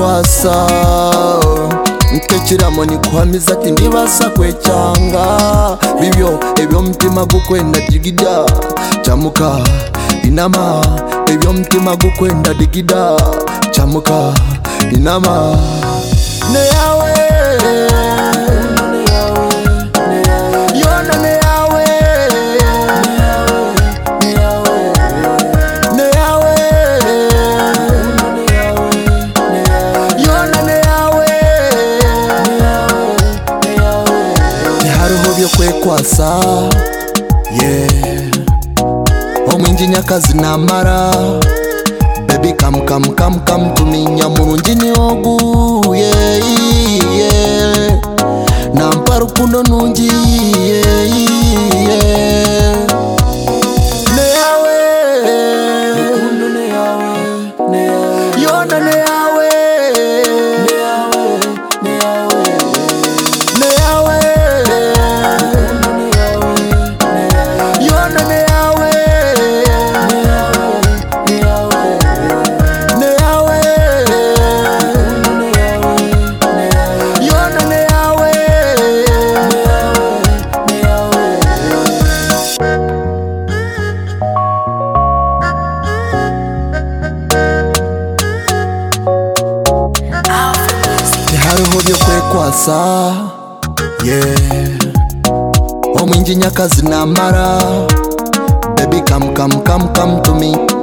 kwekwasa nkekiramo nikwamiza ati ndibasa kwecyanga bibyo ebyo mutima gukwenda digida chamuka inama ebyo mutima gukwenda digida chamuka inama ne yawe yona ne yawe ne yawe yona ne yawe hariho byo kwekwasa omwinji nyakazi namara baby come tuminya murungi ni ogu nampa rukundo nungi ne yawe rukundo ne yawe yona ne yawe ne yawe yona ne yawe yona ne yawe hariho byo kwekwasa omwinji nyakazi namara baby come to me